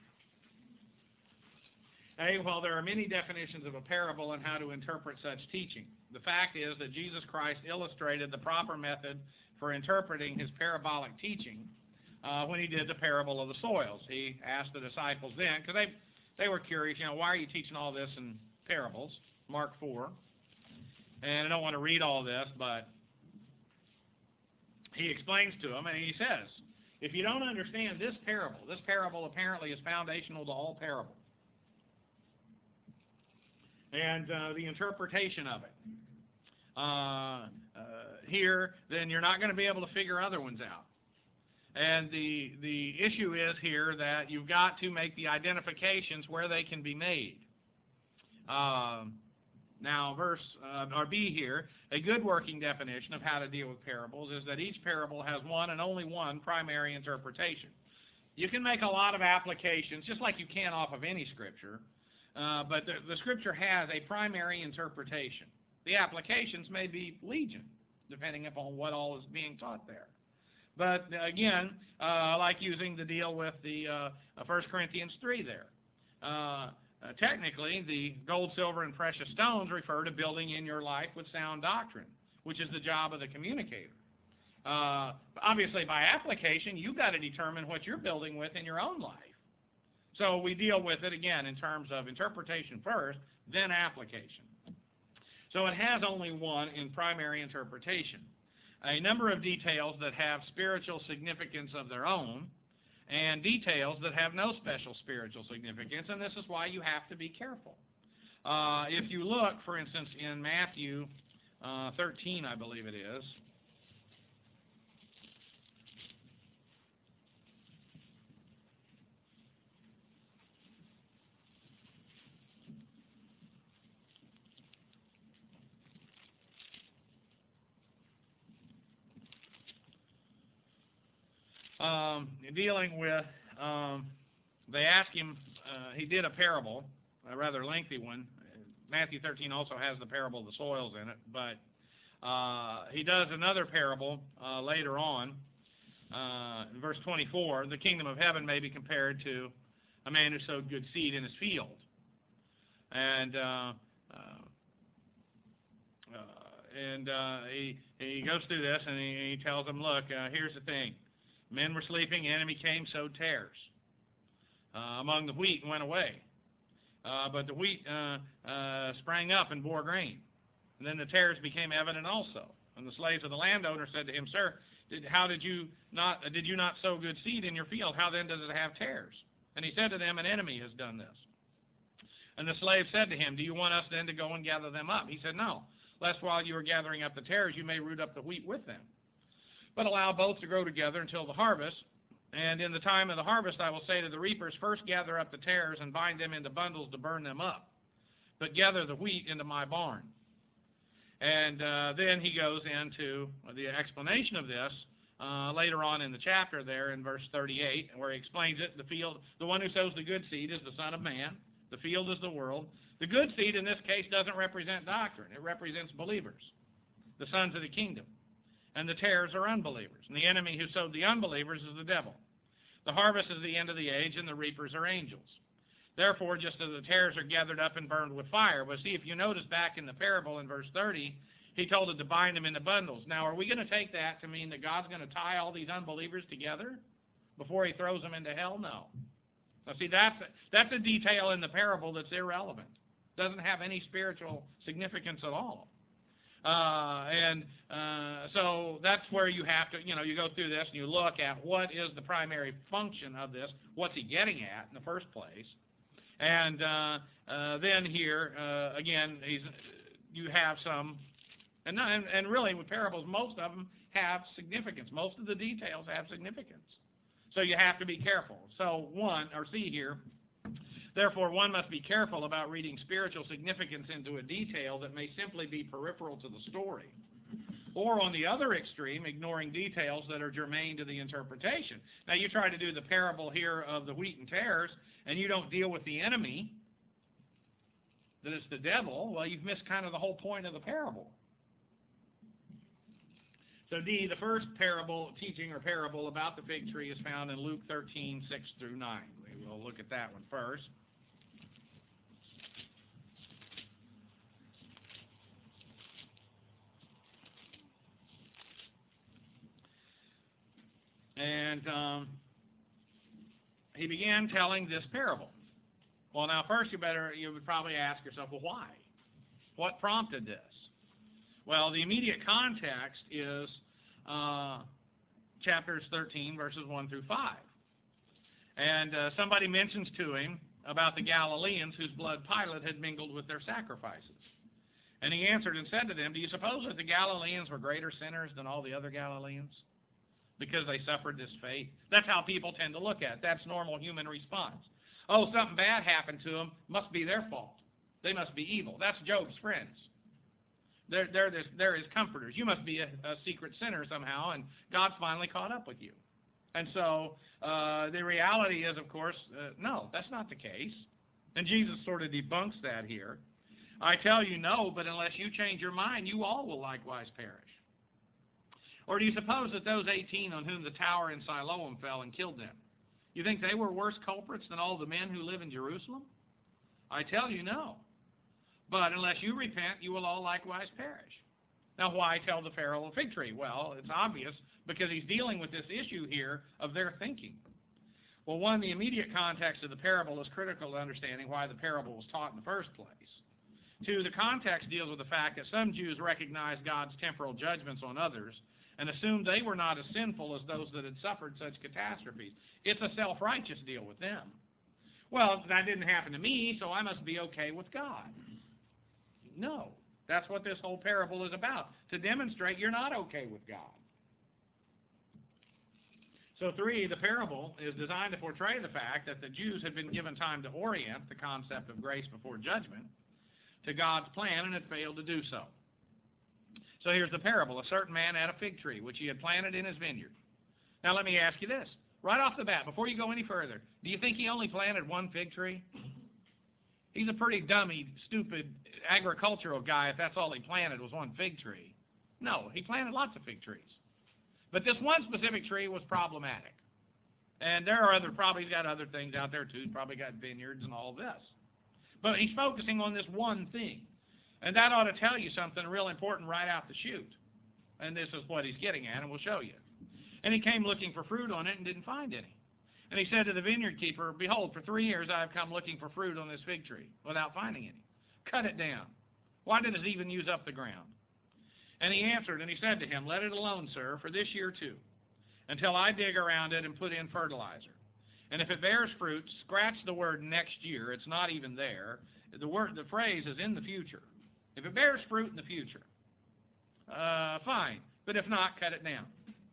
A, while there are many definitions of a parable and how to interpret such teaching, the fact is that Jesus Christ illustrated the proper method for interpreting his parabolic teaching uh, when he did the parable of the soils. He asked the disciples then, because they, they were curious, you know, why are you teaching all this in parables? Mark four. And I don't want to read all this, but he explains to them, and he says, if you don't understand this parable, this parable apparently is foundational to all parables, and uh, the interpretation of it uh, uh, here, then you're not going to be able to figure other ones out. And the, the issue is here that you've got to make the identifications where they can be made. Uh, Now, verse uh, or B here, a good working definition of how to deal with parables is that each parable has one and only one primary interpretation. You can make a lot of applications, just like you can off of any scripture, uh, but the, the scripture has a primary interpretation. The applications may be legion, depending upon what all is being taught there. But again, uh, like using the deal with the uh, First Corinthians three there. Uh, Uh, technically, the gold, silver, and precious stones refer to building in your life with sound doctrine, which is the job of the communicator. Uh, obviously, by application, you've got to determine what you're building with in your own life. So we deal with it, again, in terms of interpretation first, then application. So it has only one in primary interpretation. A number of details that have spiritual significance of their own, and details that have no special spiritual significance, and this is why you have to be careful. Uh, if you look, for instance, in Matthew uh, thirteen, I believe it is, Um, dealing with, um, they asked him, uh, he did a parable, a rather lengthy one. Matthew thirteen also has the parable of the soils in it, but uh, he does another parable uh, later on. Uh, in verse twenty-four, the kingdom of heaven may be compared to a man who sowed good seed in his field. And uh, uh, uh, and uh, he, he goes through this, and he, he tells them, look, uh, here's the thing. Men were sleeping, enemy came, sowed tares uh, among the wheat and went away. Uh, but the wheat uh, uh, sprang up and bore grain. And then the tares became evident also. And the slaves of the landowner said to him, Sir, did, how did you not did you not sow good seed in your field? How then does it have tares? And he said to them, An enemy has done this. And the slave said to him, Do you want us then to go and gather them up? He said, No, lest while you are gathering up the tares, you may root up the wheat with them. But allow both to grow together until the harvest. And in the time of the harvest I will say to the reapers, First gather up the tares and bind them into bundles to burn them up, but gather the wheat into my barn. And uh, then he goes into the explanation of this uh, later on in the chapter there in verse thirty-eight, where he explains it. The field, the one who sows the good seed is the Son of Man. The field is the world. The good seed in this case doesn't represent doctrine. It represents believers, the sons of the kingdom. And the tares are unbelievers. And the enemy who sowed the unbelievers is the devil. The harvest is the end of the age, and the reapers are angels. Therefore, just as the tares are gathered up and burned with fire. But see, if you notice back in the parable in verse thirty, he told it to bind them into bundles. Now, are we going to take that to mean that God's going to tie all these unbelievers together before he throws them into hell? No. Now, see, that's a, that's a detail in the parable that's irrelevant. Doesn't have any spiritual significance at all. Uh, and uh, so that's where you have to, you know, you go through this and you look at what is the primary function of this, what's he getting at in the first place. And uh, uh, then here, uh, again, he's, you have some, and, and, and really with parables, most of them have significance. Most of the details have significance. So you have to be careful. So one, or see here, therefore one must be careful about reading spiritual significance into a detail that may simply be peripheral to the story. Or on the other extreme, ignoring details that are germane to the interpretation. Now you try to do the parable here of the wheat and tares, and you don't deal with the enemy, that it's the devil, well, you've missed kind of the whole point of the parable. So D, the first parable, teaching or parable about the fig tree is found in Luke thirteen, six through nine. We'll look at that one first. And um, he began telling this parable. Well, now first you better, you would probably ask yourself, well, why? What prompted this? Well, the immediate context is uh, chapters thirteen, verses one through five. And uh, somebody mentions to him about the Galileans whose blood Pilate had mingled with their sacrifices. And he answered and said to them, do you suppose that the Galileans were greater sinners than all the other Galileans, because they suffered this fate? That's how people tend to look at it. That's normal human response. Oh, something bad happened to them. Must be their fault. They must be evil. That's Job's friends. They're, they're, this, they're his comforters. You must be a, a secret sinner somehow, and God's finally caught up with you. And so uh, the reality is, of course, uh, no, that's not the case. And Jesus sort of debunks that here. I tell you no, but unless you change your mind, you all will likewise perish. Or do you suppose that those eighteen on whom the tower in Siloam fell and killed them, you think they were worse culprits than all the men who live in Jerusalem? I tell you no. But unless you repent, you will all likewise perish. Now, why tell the parable of the fig tree? Well, it's obvious, because he's dealing with this issue here of their thinking. Well, one, the immediate context of the parable is critical to understanding why the parable was taught in the first place. Two, the context deals with the fact that some Jews recognized God's temporal judgments on others and assumed they were not as sinful as those that had suffered such catastrophes. It's a self-righteous deal with them. Well, that didn't happen to me, so I must be okay with God. No. That's what this whole parable is about, to demonstrate you're not okay with God. So three, the parable is designed to portray the fact that the Jews had been given time to orient the concept of grace before judgment to God's plan and had failed to do so. So here's the parable. A certain man had a fig tree, which he had planted in his vineyard. Now let me ask you this, right off the bat, before you go any further, do you think he only planted one fig tree? He's a pretty dummy, stupid agricultural guy if that's all he planted was one fig tree. No, he planted lots of fig trees. But this one specific tree was problematic. And there are other, probably he's got other things out there too. He's probably got vineyards and all this. But he's focusing on this one thing. And that ought to tell you something real important right out the chute. And this is what he's getting at, and we'll show you. And he came looking for fruit on it and didn't find any. And he said to the vineyard keeper, behold, for three years I have come looking for fruit on this fig tree without finding any. Cut it down. Why did it even use up the ground? And he answered, and he said to him, let it alone, sir, for this year too, until I dig around it and put in fertilizer. And if it bears fruit, scratch the word next year. It's not even there. The word, the phrase is in the future. If it bears fruit in the future, uh, fine. But if not, cut it down.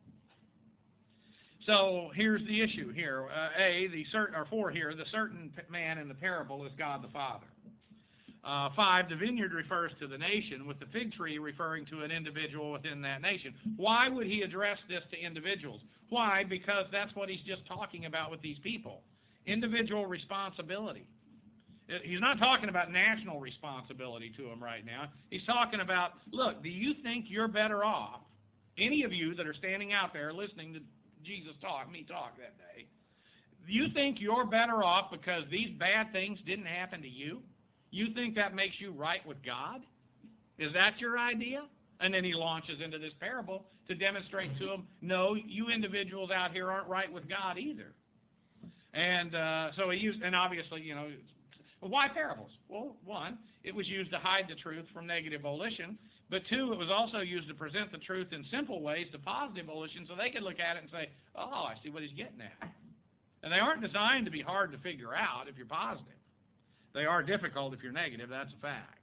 So here's the issue here. Uh, A, the certain, or four here, the certain man in the parable is God the Father. Uh, five, the vineyard refers to the nation, with the fig tree referring to an individual within that nation. Why would he address this to individuals? Why? Because that's what he's just talking about with these people. Individual responsibility. He's not talking about national responsibility to them right now. He's talking about, look, do you think you're better off, any of you that are standing out there listening to Jesus talk, me talk that day, do you think you're better off because these bad things didn't happen to you? You think that makes you right with God? Is that your idea? And then he launches into this parable to demonstrate to them, no, you individuals out here aren't right with God either. And uh, so he used, and obviously, you know, why parables? Well, one, it was used to hide the truth from negative volition, But two, it was also used to present the truth in simple ways to positive volition so they could look at it and say, oh, I see what he's getting at. And they aren't designed to be hard to figure out if you're positive. They are difficult if you're negative, that's a fact.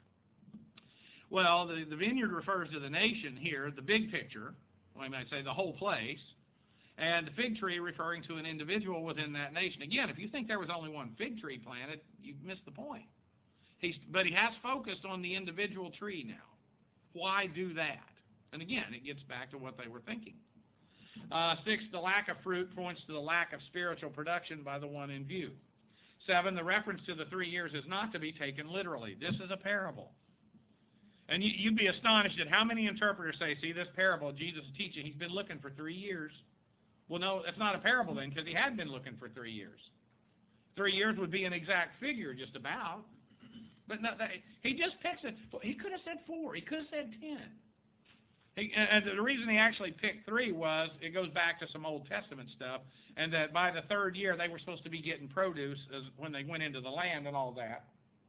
Well, the, the vineyard refers to the nation here, the big picture, well, I might say the whole place, and the fig tree referring to an individual within that nation. Again, if you think there was only one fig tree planted, you've missed the point. He's, but he has focused on the individual tree now. Why do that? And again, it gets back to what they were thinking. Uh, six, the lack of fruit points to the lack of spiritual production by the one in view. Seven, the reference to the three years is not to be taken literally. This is a parable. And you, you'd be astonished at how many interpreters say, see, this parable Jesus is teaching, he's been looking for three years. Well, no, that's not a parable then, because he had been looking for three years. Three years would be an exact figure, just about. But no, that, he just picks it. He could have said four. He could have said ten. He, and the reason he actually picked three was it goes back to some Old Testament stuff, and that by the third year they were supposed to be getting produce as when they went into the land and all that.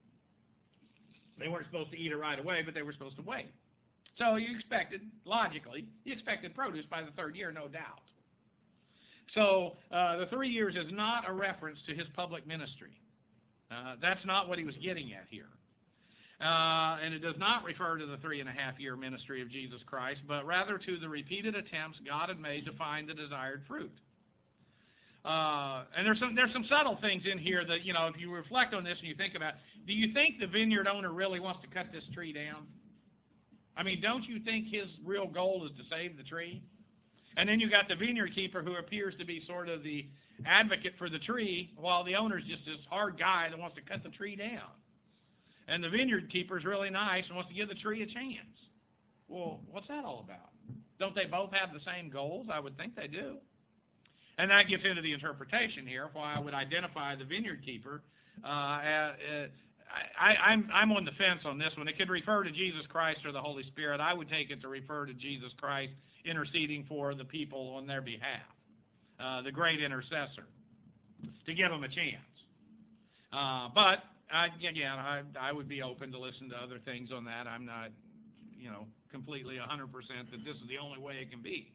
They weren't supposed to eat it right away, but they were supposed to wait. So you expected, logically, you expected produce by the third year, no doubt. So uh, the three years is not a reference to his public ministry. Uh, that's not what he was getting at here. Uh, and it does not refer to the three and a half year ministry of Jesus Christ, but rather to the repeated attempts God had made to find the desired fruit. Uh, and there's some there's some subtle things in here that, you know, if you reflect on this and you think about, do you think the vineyard owner really wants to cut this tree down? I mean, don't you think his real goal is to save the tree? And then you got the vineyard keeper who appears to be sort of the advocate for the tree, while the owner's just this hard guy that wants to cut the tree down. And the vineyard keeper's really nice and wants to give the tree a chance. Well, what's that all about? Don't they both have the same goals? I would think they do. And that gets into the interpretation here, why I would identify the vineyard keeper. Uh, as, uh, I, I'm, I'm on the fence on this one. It could refer to Jesus Christ or the Holy Spirit. I would take it to refer to Jesus Christ interceding for the people on their behalf. Uh, the great intercessor, to give them a chance. Uh, but, I, again, I, I would be open to listen to other things on that. I'm not, you know, completely one hundred percent that this is the only way it can be.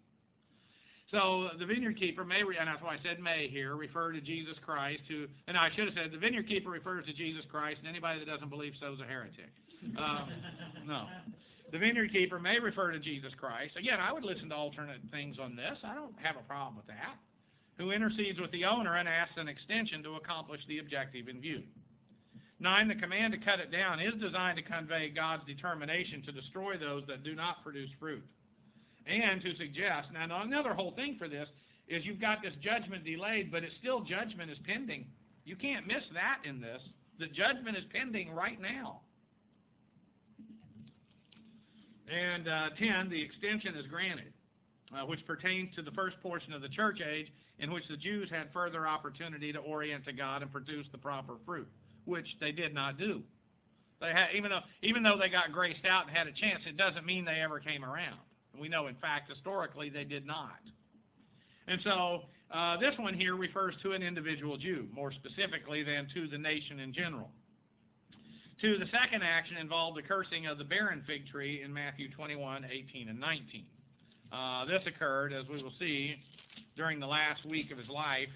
So the vineyard keeper may, and that's why I said may here, refer to Jesus Christ, who, and I should have said the vineyard keeper refers to Jesus Christ, and anybody that doesn't believe so is a heretic. Um, no. The vineyard keeper may refer to Jesus Christ. Again, I would listen to alternate things on this. I don't have a problem with that. Who intercedes with the owner and asks an extension to accomplish the objective in view. Nine, the command to cut it down is designed to convey God's determination to destroy those that do not produce fruit. And to suggest, now another whole thing for this is you've got this judgment delayed, but it's still judgment is pending. You can't miss that in this. The judgment is pending right now. And uh, ten, the extension is granted, uh, which pertains to the first portion of the church age, in which the Jews had further opportunity to orient to God and produce the proper fruit, which they did not do. They had, even though even though they got graced out and had a chance, it doesn't mean they ever came around. And we know, in fact, historically, they did not. And so uh, this one here refers to an individual Jew, more specifically than to the nation in general. Two, the second action involved the cursing of the barren fig tree in Matthew twenty-one, eighteen, and nineteen. Uh, this occurred, as we will see, during the last week of his life.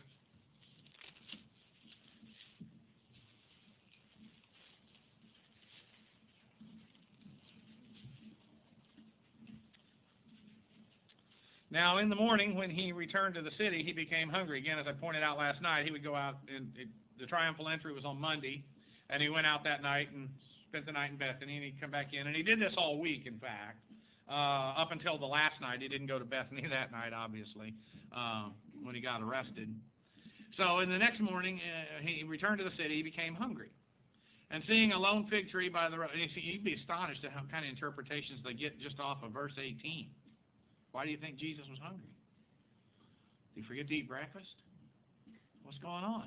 Now, in the morning, when he returned to the city, he became hungry. Again, as I pointed out last night, he would go out, and it, the triumphal entry was on Monday, and he went out that night and spent the night in Bethany, and he'd come back in. And he did this all week, in fact, uh, up until the last night. He didn't go to Bethany that night, obviously, uh, when he got arrested. So in the next morning, uh, he returned to the city. He became hungry. And seeing a lone fig tree by the road, you'd be astonished at how kind of interpretations they get just off of verse eighteen. Why do you think Jesus was hungry? Did he forget to eat breakfast? What's going on?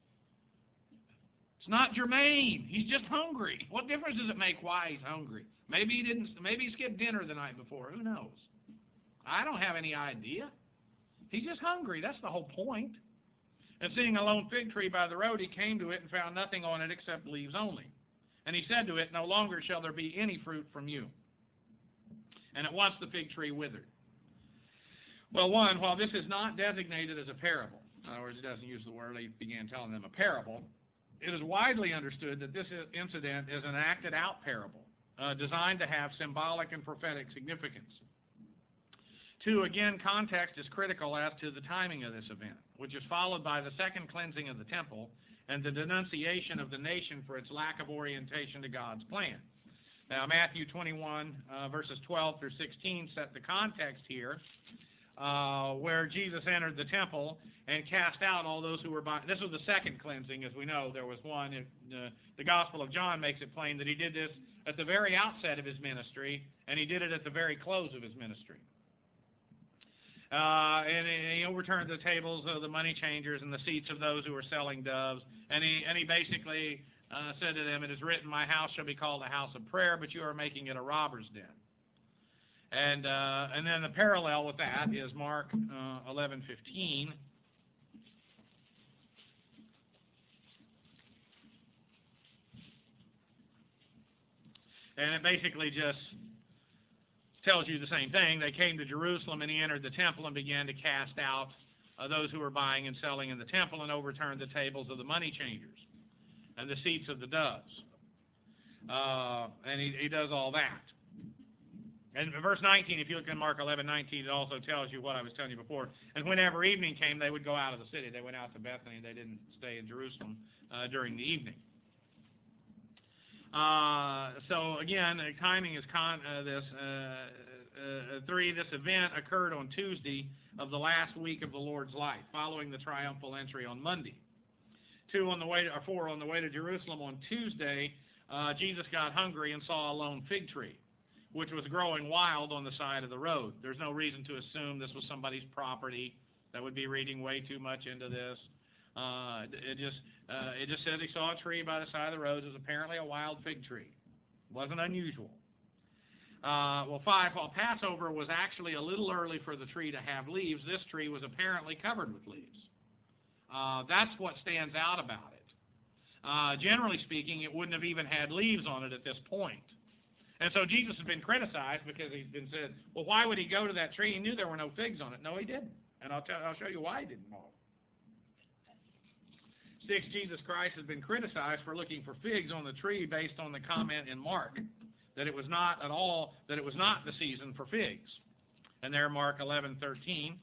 It's not germane. He's just hungry. What difference does it make why he's hungry? Maybe he didn't. Maybe he skipped dinner the night before. Who knows? I don't have any idea. He's just hungry. That's the whole point. And seeing a lone fig tree by the road, he came to it and found nothing on it except leaves only. And he said to it, "No longer shall there be any fruit from you." And at once the fig tree withered. Well, one, while this is not designated as a parable, in other words, it doesn't use the word, he began telling them a parable, it is widely understood that this incident is an acted-out parable, uh, designed to have symbolic and prophetic significance. Two, again, context is critical as to the timing of this event, which is followed by the second cleansing of the temple and the denunciation of the nation for its lack of orientation to God's plan. Now, Matthew twenty-one, uh, verses twelve through sixteen set the context here, uh, where Jesus entered the temple and cast out all those who were buying. This was the second cleansing, as we know. There was one. It, uh, the Gospel of John makes it plain that he did this at the very outset of his ministry, and he did it at the very close of his ministry. Uh, and he overturned the tables of the money changers and the seats of those who were selling doves. And he and he basically uh, said to them, "It is written, my house shall be called a house of prayer, but you are making it a robber's den." And uh, and then the parallel with that is Mark uh, eleven fifteen. And it basically just tells you the same thing. They came to Jerusalem, and he entered the temple and began to cast out uh, those who were buying and selling in the temple, and overturned the tables of the money changers and the seats of the doves. Uh, and he, he does all that. And in verse nineteen, if you look at Mark eleven nineteen, it also tells you what I was telling you before. And whenever evening came, they would go out of the city. They went out to Bethany. They didn't stay in Jerusalem uh, during the evening. Uh, so again, the timing is con uh, this. Uh, uh, three, this event occurred on Tuesday of the last week of the Lord's life, following the triumphal entry on Monday. Two, on the way to, or four, on the way to Jerusalem on Tuesday, uh, Jesus got hungry and saw a lone fig tree, which was growing wild on the side of the road. There's no reason to assume this was somebody's property. That would be reading way too much into this. Uh, it just uh, it just says he saw a tree by the side of the road. It was apparently a wild fig tree. It wasn't unusual. Uh, well, five, while Passover was actually a little early for the tree to have leaves, this tree was apparently covered with leaves. Uh, that's what stands out about it. Uh, generally speaking, it wouldn't have even had leaves on it at this point. And so Jesus has been criticized because he's been said, well, why would he go to that tree? He knew there were no figs on it. No, he didn't. And I'll, tell, I'll show you why he didn't know. Six, Jesus Christ has been criticized for looking for figs on the tree based on the comment in Mark that it was not at all, that it was not the season for figs. And there, Mark eleven thirteen,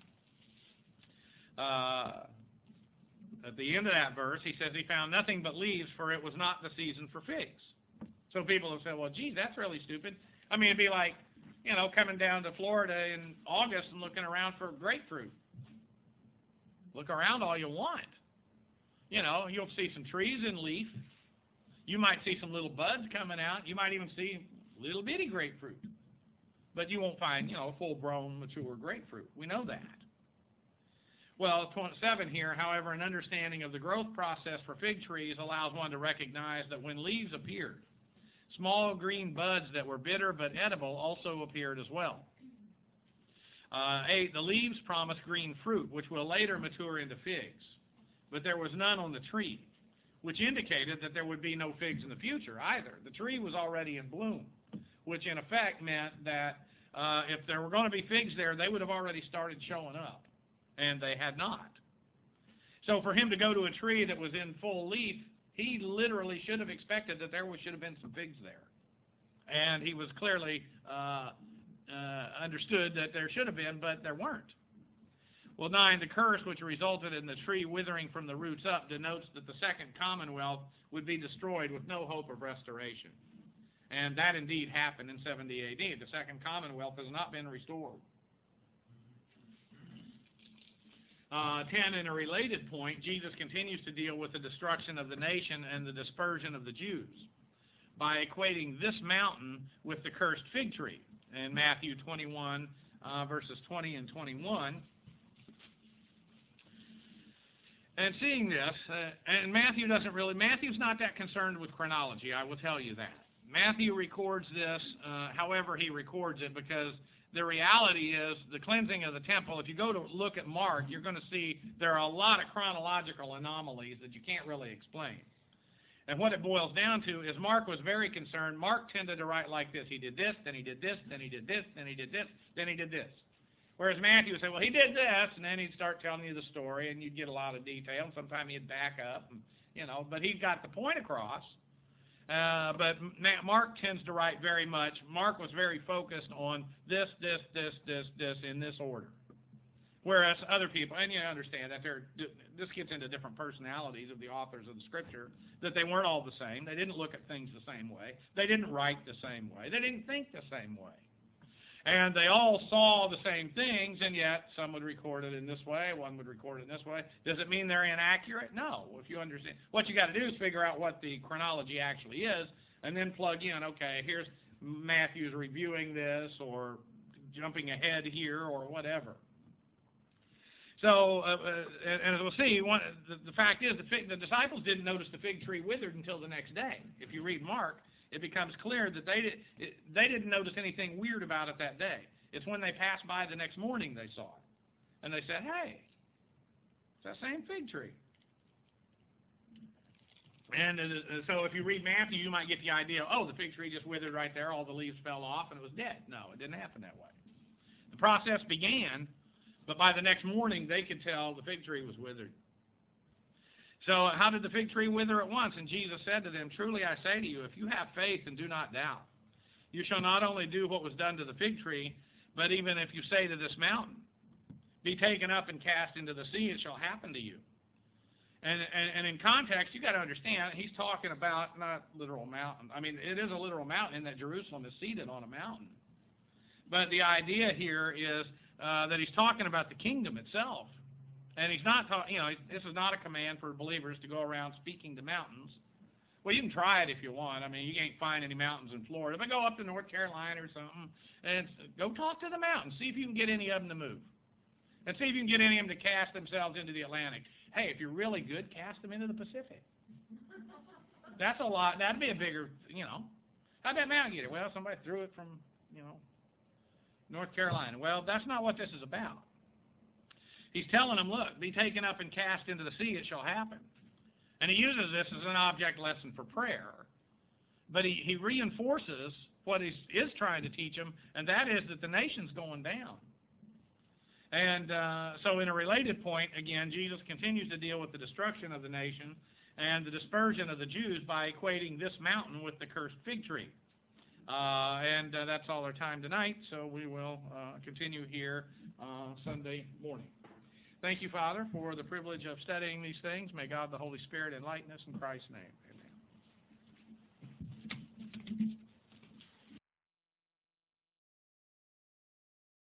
uh, at the end of that verse, he says he found nothing but leaves, for it was not the season for figs. So people have said, well, gee, that's really stupid. I mean, it'd be like, you know, coming down to Florida in August and looking around for grapefruit. Look around all you want. You know, you'll see some trees in leaf. You might see some little buds coming out. You might even see little bitty grapefruit. But you won't find, you know, full-grown, mature grapefruit. We know that. Well, twenty-seven here, however, an understanding of the growth process for fig trees allows one to recognize that when leaves appeared, small green buds that were bitter but edible also appeared as well. Uh, eight, the leaves promise green fruit, which will later mature into figs. But there was none on the tree, which indicated that there would be no figs in the future either. The tree was already in bloom, which in effect meant that uh, if there were going to be figs there, they would have already started showing up, and they had not. So for him to go to a tree that was in full leaf, he literally should have expected that there should have been some figs there. And he was clearly uh, uh, understood that there should have been, but there weren't. Well, nine, the curse which resulted in the tree withering from the roots up denotes that the second commonwealth would be destroyed with no hope of restoration. And that indeed happened in seventy A D. The second commonwealth has not been restored. Uh, ten, in a related point, Jesus continues to deal with the destruction of the nation and the dispersion of the Jews by equating this mountain with the cursed fig tree. In Matthew twenty-one, uh, verses twenty and twenty-one, and seeing this, uh, and Matthew doesn't really, Matthew's not that concerned with chronology, I will tell you that. Matthew records this, uh, however he records it, because the reality is the cleansing of the temple, if you go to look at Mark, you're going to see there are a lot of chronological anomalies that you can't really explain. And what it boils down to is Mark was very concerned. Mark tended to write like this. He did this, then he did this, then he did this, then he did this, then he did this. Whereas Matthew would say, well, he did this, and then he'd start telling you the story, and you'd get a lot of detail, and sometimes he'd back up, and, you know, but he got the point across. Uh, but Mark tends to write very much. Mark was very focused on this, this, this, this, this, in this order. Whereas other people, and you understand that they're, this gets into different personalities of the authors of the Scripture, that they weren't all the same. They didn't look at things the same way. They didn't write the same way. They didn't think the same way. And they all saw the same things, and yet some would record it in this way, one would record it in this way. Does it mean they're inaccurate? No. If you understand, what you got to do is figure out what the chronology actually is, and then plug in, okay, here's Matthew's reviewing this, or jumping ahead here, or whatever. So, uh, uh, and as we'll see, one, the, the fact is the, fig, the disciples didn't notice the fig tree withered until the next day. If you read Mark, it becomes clear that they, did, it, they didn't notice anything weird about it that day. It's when they passed by the next morning they saw it. And they said, hey, it's that same fig tree. And uh, so if you read Matthew, you might get the idea, oh, the fig tree just withered right there, all the leaves fell off, and it was dead. No, it didn't happen that way. The process began, but by the next morning, they could tell the fig tree was withered. So how did the fig tree wither at once? And Jesus said to them, truly I say to you, if you have faith and do not doubt, you shall not only do what was done to the fig tree, but even if you say to this mountain, be taken up and cast into the sea, it shall happen to you. And, and, and in context, you got to understand, he's talking about not literal mountain. I mean, it is a literal mountain in that Jerusalem is seated on a mountain. But the idea here is uh, that he's talking about the kingdom itself. And he's not talking, you know, this is not a command for believers to go around speaking to mountains. Well, you can try it if you want. I mean, you can't find any mountains in Florida. But go up to North Carolina or something and go talk to the mountains. See if you can get any of them to move. And see if you can get any of them to cast themselves into the Atlantic. Hey, if you're really good, cast them into the Pacific. That's a lot. That'd be a bigger, you know. How'd that mountain get it? Well, somebody threw it from, you know, North Carolina. Well, that's not what this is about. He's telling them, look, be taken up and cast into the sea, it shall happen. And he uses this as an object lesson for prayer. But he, he reinforces what he is trying to teach them, and that is that the nation's going down. And uh, so in a related point, again, Jesus continues to deal with the destruction of the nation and the dispersion of the Jews by equating this mountain with the cursed fig tree. Uh, and uh, that's all our time tonight, so we will uh, continue here uh, Sunday morning. Thank you, Father, for the privilege of studying these things. May God the Holy Spirit enlighten us in Christ's name.